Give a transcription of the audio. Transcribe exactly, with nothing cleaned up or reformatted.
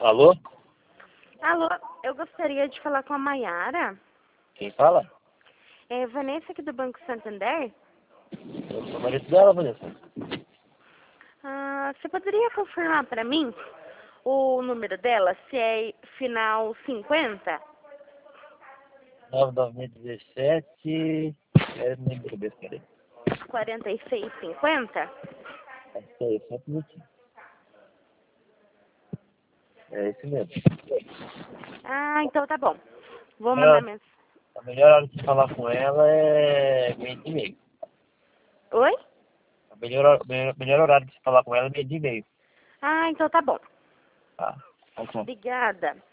Alô? Alô, eu gostaria de falar com a Maiara. Quem fala? É Vanessa aqui do Banco Santander. Eu sou o marido dela, Vanessa. Ah, você poderia confirmar para mim o número dela, se é final cinquenta? nove nove dezessete. É, nem de cabeça, peraí. quarenta e seis cinquenta? É isso, só um minutinho. É isso mesmo. Ah, então tá bom. Vou A mandar melhor, mensagem. a melhor hora de falar com ela é meio de meio. Oi? A melhor, hora- melhor, melhor horário de falar com ela é meio de meio. Ah, então tá bom. Tá? Tá bom. Obrigada.